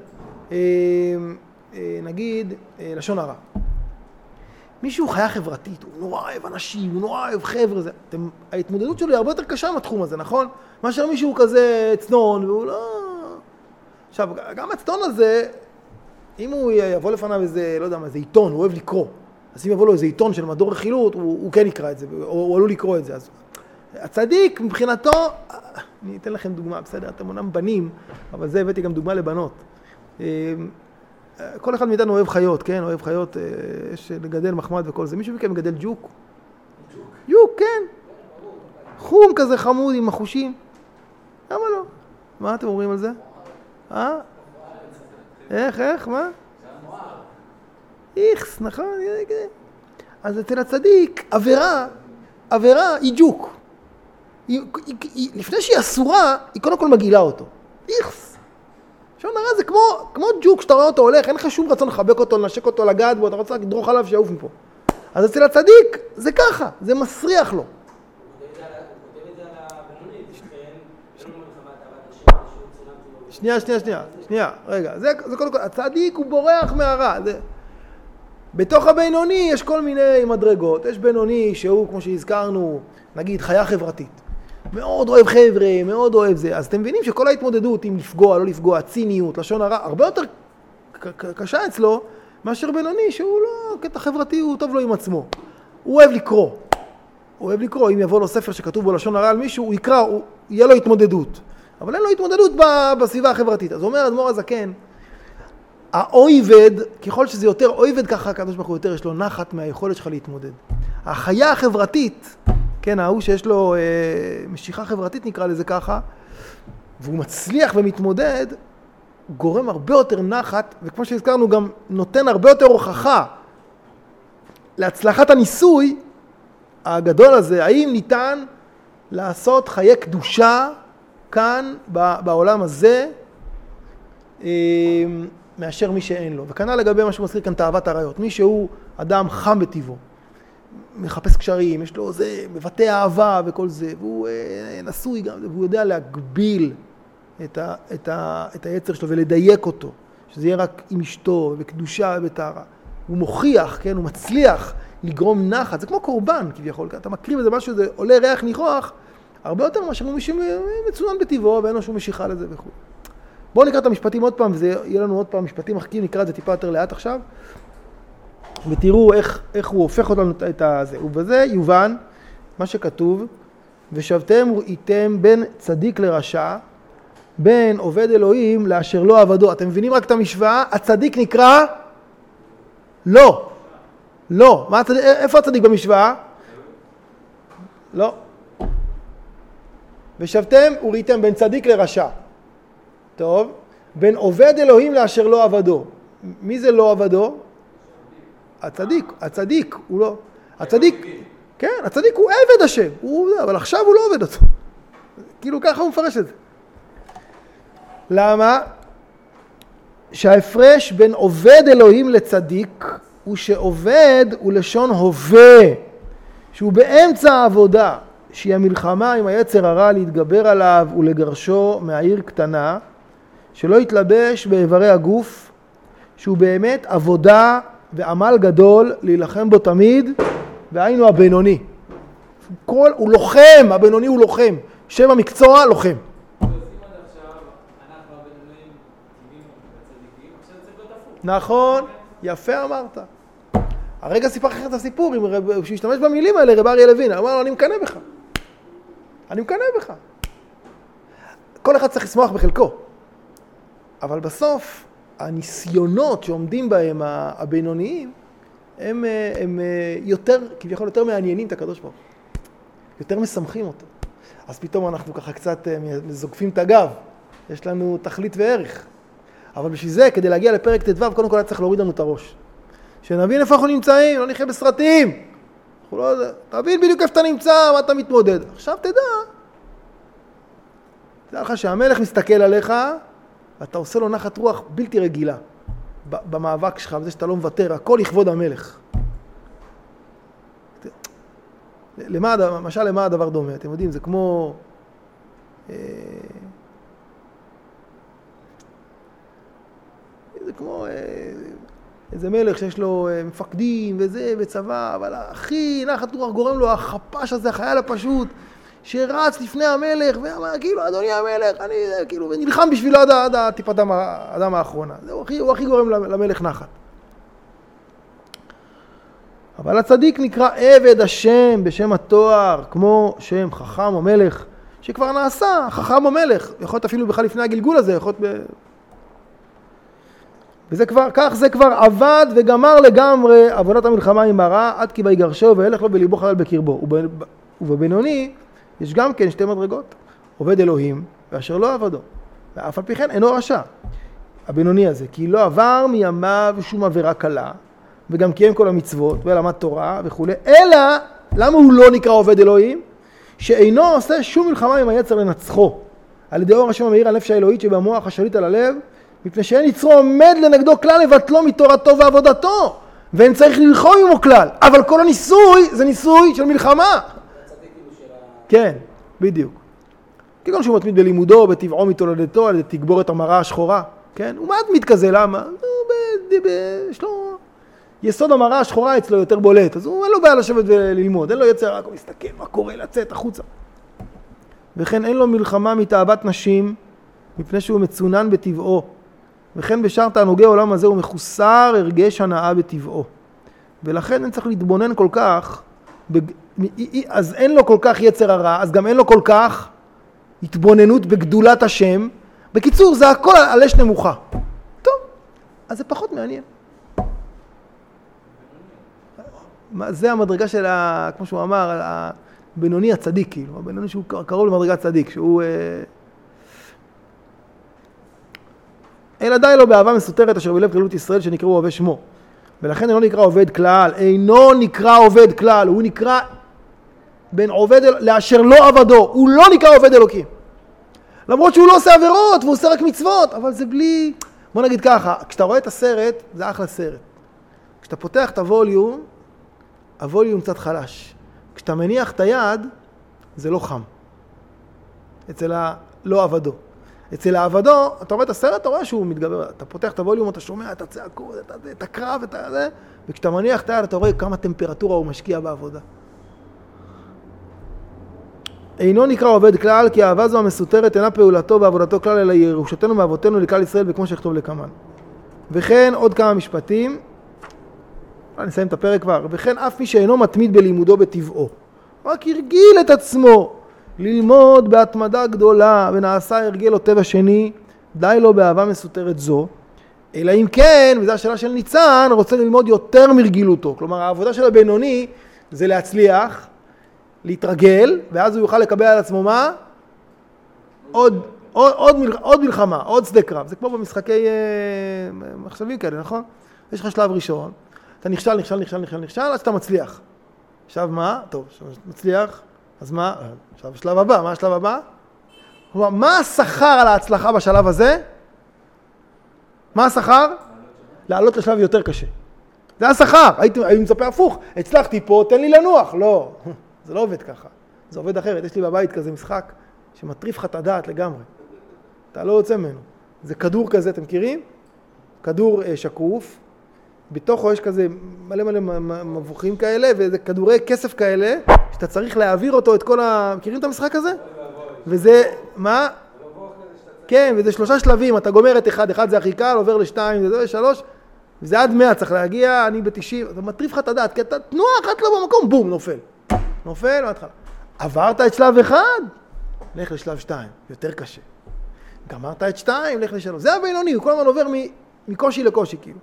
נגיד, לשון הרע. מישהו חיה חברתית, הוא נורא אוהב אנשים, הוא נורא אוהב חבר'ה, זה, אתם, ההתמודדות שלו היא הרבה יותר קשה מהתחום הזה, נכון? מאשר מישהו כזה צנון, והוא לא... עכשיו, גם הצנון הזה, אם הוא יבוא לפניו איזה, לא יודע מה, איזה עיתון, הוא אוהב לקרוא. אז אם יבוא לו איזה עיתון של מדור רכילות, הוא, הוא כן יקרא את זה, או הוא עלול לקרוא את זה. אז הצדיק, מבחינתו, אני אתן לכם דוגמה, בסדר, אתם אומנם בנים, אבל זה הבאתי גם דוגמה לבנות. כל אחד מאיתנו אוהב חיות, כן? אוהב חיות, יש לגדל מחמד וכל זה. מישהו מכם מגדל ג'וק? ג'וק? ג'וק, כן. חום כזה חמוד עם מחושים. למה לא? מה אתם אומרים על זה? אה? איך, איך, מה? איכס, נכון? אז אצל הצדיק, עבירה, עבירה היא ג'וק. היא, היא, היא, לפני שהיא אסורה, היא קודם כל מגעילה אותו. איכס. עכשיו נראה, זה כמו, כמו ג'וק, שאתה רואה אותו הולך, אין לך שום רצון לחבק אותו, לנשק אותו, לגעת בו, אתה רוצה לדרוך עליו שיעוף מפה. אז אצל הצדיק, זה ככה, זה מסריח לו. שנייה, שנייה, שנייה, שנייה, רגע, זה, זה קודם כל, הצדיק הוא בורח מהרע, זה... בתוך הבינוני יש כל מיני מדרגות, יש בינוני שהוא, כמו שהזכרנו, נגיד חיה חברתית, מאוד אוהב חבר'ה, מאוד אוהב זה, אז אתם מבינים שכל ההתמודדות עם לפגוע, לא לפגוע, ציניות, לשון הרע, הרבה יותר קשה אצלו, מאשר בינוני שהוא לא, קטע חברתי, הוא טוב לו עם עצמו, הוא אוהב לקרוא, הוא אוהב לקרוא, אם יבוא לו ספר שכתוב בו לשון הרע על מישהו, הוא יקרא, הוא, יהיה לו התמודדות. אבל אין לו התמודדות בסביבה החברתית. אז הוא אומר, אדמו"ר הזקן, האויבד, ככל שזה יותר אויבד ככה, הקדוש ברוך הוא יותר, יש לו נחת מהיכולת שלך להתמודד. החיה החברתית, כן, ההוא שיש לו אה, משיכה חברתית נקרא לזה ככה, והוא מצליח ומתמודד, גורם הרבה יותר נחת, וכמו שהזכרנו גם נותן הרבה יותר הוכחה להצלחת הניסוי הגדול הזה, האם ניתן לעשות חיי קדושה כאן בעולם הזה, מאשר מי שאין לו. וכנ"ל לגבי מה שהוא מזכיר כאן תאוות עריות. מי שהוא אדם חם בטבעו, מחפש קשרים, יש לו זה, מבטא אהבה וכל זה, והוא נשוי גם, והוא יודע להגביל את, ה, את, ה, את היצר שלו ולדייק אותו, שזה יהיה רק עם אשתו ובקדושה ובטהרה. הוא מוכיח, כן, הוא מצליח לגרום נחת, זה כמו קורבן כביכול, אתה מקריב איזה משהו, זה עולה ריח ניחוח, הרבה יותר מאשר הוא מצונן בטבעו ואין לו שום משיכה לזה וכו'. בואו נקרא את המשפטים עוד פעם, וזה יהיה לנו עוד פעם משפטים מחכים, נקרא את זה טיפה יותר לאט עכשיו, ותראו איך, איך הוא הופך אותנו את הזה. ובזה יובן מה שכתוב, ושבתם וראיתם בין צדיק לרשע, בין עובד אלוהים לאשר לא עבדו. אתם מבינים רק את המשוואה? הצדיק נקרא לא. לא. מה הצדיק? איפה הצדיק במשוואה? לא. ושבתם וראיתם בין צדיק לרשע. טוב. בין עובד אלוהים לאשר לא עבדו. מי זה לא עבדו? הצדיק. הצדיק הוא לא. הצדיק, כן, הצדיק הוא עבד השם. הוא, אבל עכשיו הוא לא עובד אותו. כאילו ככה הוא מפרש את זה. למה? שההפרש בין עובד אלוהים לצדיק הוא שעובד הוא לשון הווה, שהוא באמצע העבודה, שהיא המלחמה עם היצר הרע להתגבר עליו ולגרשו מהעיר קטנה, שלא יתלבש באיברי הגוף, שהוא באמת עבודה ועמל גדול להילחם בו תמיד, והיינו הבינוני. כל, הוא לוחם, הבינוני הוא לוחם, שם המקצוע לוחם. נכון, יפה אמרת. הרגע סיפר אחר את הסיפור, כשהוא השתמש במילים האלה, רב אריה לוין, אמר לו, אני מקנא בך. אני מקנא בך. כל אחד צריך לשמוח בחלקו. אבל בסוף, הניסיונות שעומדים בהם הבינוניים, הם, הם יותר, כביכול יותר מעניינים את הקדוש ברוך הוא. יותר משמחים אותו. אז פתאום אנחנו ככה קצת מזוקפים את הגב. יש לנו תכלית וערך. אבל בשביל זה, כדי להגיע לפרק ט"ו, קודם כל צריך להוריד לנו את הראש. שנבין איפה אנחנו נמצאים, לא נחיה בסרטים. אנחנו לא, תבין בדיוק איפה אתה נמצא, מה אתה מתמודד. עכשיו תדע. תדע לך שהמלך מסתכל עליך, ואתה עושה לו נחת רוח בלתי רגילה. במאבק שלך, בזה שאתה לא מוותר, הכל לכבוד המלך. למה, למשל, למה הדבר דומה? אתם יודעים, זה כמו... זה כמו איזה מלך שיש לו מפקדים וזה וצבא, אבל הכי נחת רוח גורם לו החפש הזה, החייל הפשוט, שרץ לפני המלך ואמר, כאילו, אדוני המלך, אני כאילו, ונלחם בשבילו עד, עד הטיפת האדם האחרונה. זה הוא הכי, הוא הכי גורם למלך נחת. אבל הצדיק נקרא עבד השם בשם התואר, כמו שם חכם או מלך, שכבר נעשה, חכם או מלך. יכול להיות אפילו בכלל לפני הגלגול הזה, יכול להיות ב... וזה כבר, כך זה כבר עבד וגמר לגמרי עבודת המלחמה עם הרע, עד כי ביגרשו וילך לו בליבו חלל בקרבו. ובבינוני יש גם כן שתי מדרגות, עובד אלוהים ואשר לא עבדו. ואף על פי כן אינו רשע, הבינוני הזה, כי לא עבר מימיו שום עבירה קלה, וגם קיים כל המצוות ולמד תורה וכו'. אלא, למה הוא לא נקרא עובד אלוהים? שאינו עושה שום מלחמה עם היצר לנצחו, על ידי אור השם המאיר הנפש האלוהית שבמוח השליט על הלב, מפני שאין יצרו עומד לנגדו כלל לבטלו מתורתו ועבודתו, ואין צריך ללחום עמו כלל. אבל כל הניסוי זה ניסוי של מלחמה. כן, בדיוק. כגון שהוא מתמיד בלימודו, בטבעו מתולדתו, על ידי תגבור את המראה השחורה. כן, הוא מתמיד כזה, למה? יש לו יסוד המראה השחורה אצלו יותר בולט, אז הוא אין לו בעיה לשבת וללמוד, אין לו יצר רק, הוא מסתכל מה קורה, לצאת החוצה. וכן אין לו מלחמה מתאוות נשים, מפני שהוא מצונן בטבעו. וכן בשאר תענוגי העולם הזה הוא מחוסר הרגש הנאה בטבעו. ולכן אין צריך להתבונן כל כך אז אין לו כל כך יצר הרע, אז גם אין לו כל כך התבוננות בגדולת השם. בקיצור, זה הכל על אש נמוכה. טוב, אז זה פחות מעניין. זה המדרגה של, ה, כמו שהוא אמר, הבינוני הצדיק, כאילו, הבינוני שהוא קרוב למדרגת צדיק, שהוא... אלא די לו באהבה מסותרת אשר בלב כללות ישראל שנקראו אוהבי שמו. ולכן אינו נקרא עובד כלל, אינו נקרא עובד כלל, הוא נקרא בין עובד לאשר לא עבדו, הוא לא נקרא עובד אלוקים. למרות שהוא לא עושה עבירות והוא עושה רק מצוות, אבל זה בלי... בוא נגיד ככה, כשאתה רואה את הסרט, זה אחלה סרט. כשאתה פותח את הווליום, הווליום קצת חלש. כשאתה מניח את היד, זה לא חם. אצל הלא עבדו. אצל העבדו, אתה רואה את הסרט, אתה רואה שהוא מתגבר. אתה פותח את הווליום, אתה שומע את הצעקות, את, את הקרב, את זה, וכשאתה מניח את היד, אתה רואה כמה טמפרטורה הוא משקיע בעבודה. אינו נקרא עובד כלל, כי האהבה זו המסותרת אינה פעולתו בעבודתו כלל, אלא ירושתנו מאבותינו לכלל ישראל, וכמו שכתוב לקמן. וכן, עוד כמה משפטים, אני אסיים את הפרק כבר, וכן אף מי שאינו מתמיד בלימודו בטבעו, רק הרגיל את עצמו ללמוד בהתמדה גדולה, ונעשה הרגל או טבע שני, די לו באהבה מסותרת זו, אלא אם כן, וזו השאלה של ניצן, רוצה ללמוד יותר מרגילותו. כלומר, העבודה של הבינוני זה להצליח, להתרגל, ואז הוא יוכל לקבל על עצמו מה? עוד, עוד, עוד, מלח, עוד מלחמה, עוד שדה קרב. זה כמו במשחקי אה, מחשבים כאלה, נכון? יש לך שלב ראשון, אתה נכשל, נכשל, נכשל, נכשל, נכשל, אז אתה מצליח. עכשיו מה? טוב, מצליח, אז מה? עכשיו השלב הבא, מה השלב הבא? כלומר, מה השכר על ההצלחה בשלב הזה? מה השכר? לעלות לשלב יותר קשה. זה השכר, הייתי, הייתי מצפה הפוך, הצלחתי פה, תן לי לנוח. לא, זה לא עובד ככה, זה עובד אחרת. יש לי בבית כזה משחק שמטריף לך את הדעת לגמרי. אתה לא יוצא ממנו. זה כדור כזה, אתם מכירים? כדור אה, שקוף, בתוכו יש כזה מלא מלא מבוכים כאלה, וזה כדורי כסף כאלה, שאתה צריך להעביר אותו את כל ה... מכירים את המשחק הזה? וזה, מה? כן, וזה שלושה שלבים, אתה גומר את אחד, אחד זה הכי קל, עובר לשתיים, זה שלוש, וזה עד מאה צריך להגיע, אני בתשעים, זה מטריף לך את הדעת, כי אתה תנועה אחת לא במקום, בום, נופל. נופל, מהתחלה. עברת את שלב אחד, לך לשלב שתיים, יותר קשה. גמרת את שתיים, לך לשלוש. זה הבינוני, הוא כל הזמן עובר מקושי לקושי, כאילו.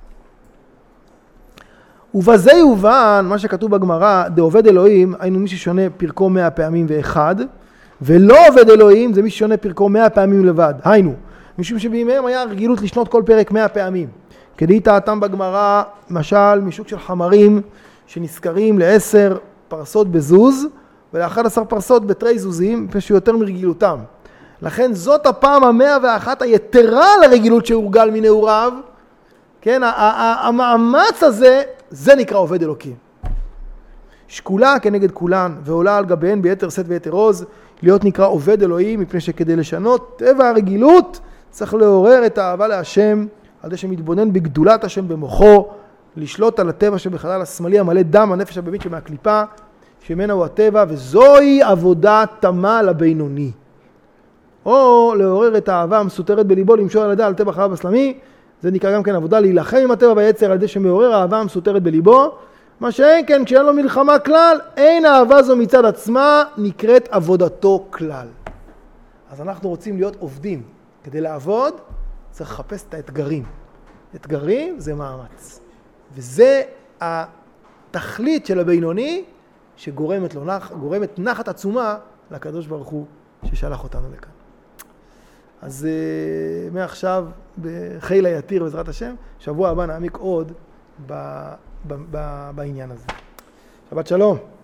ובזה יובן, מה שכתוב בגמרא, דעובד אלוהים, היינו מי ששונה פרקו מאה פעמים ואחד, ולא עובד אלוהים, זה מי ששונה פרקו מאה פעמים לבד. היינו, משום שבימיהם היה רגילות לשנות כל פרק מאה פעמים. כדי טעתם בגמרא, משל, משוק של חמרים, שנזכרים לעשר פרסות בזוז, ולאחד עשר פרסות בתרי זוזים, פשוט יותר מרגילותם. לכן זאת הפעם המאה ואחת היתרה לרגילות שהורגל מנעוריו, כן, המאמץ הזה, זה נקרא עובד אלוקים. שקולה כנגד כולן, ועולה על גביהן ביתר שאת ויתר עוז, להיות נקרא עובד אלוהים, מפני שכדי לשנות טבע הרגילות, צריך לעורר את האהבה להשם, על זה שמתבונן בגדולת השם במוחו, לשלוט על הטבע שבחלל השמאלי המלא דם, הנפש הבהמית שמהקליפה, שממנה הוא הטבע, וזוהי עבודה תמה לבינוני. או לעורר את האהבה המסותרת בליבו, למשול על ידה על טבע חלב הסלמי, זה נקרא גם כן עבודה להילחם עם הטבע ביצר על ידי שמעורר האהבה המסותרת בליבו, מה שאין כן, כשאין לו מלחמה כלל, אין האהבה זו מצד עצמה, נקראת עבודתו כלל. אז אנחנו רוצים להיות עובדים. כדי לעבוד, צריך לחפש את האתגרים. אתגרים זה מאמץ. וזה התכלית של הבינוני, שגורמת לו נח, גורמת נחת עצומה לקדוש ברוך הוא ששלח אותנו לכאן. אז uh, מעכשיו בחיל היתיר בעזרת השם, שבוע הבא נעמיק עוד ב, ב, ב, בעניין הזה. שבת שלום.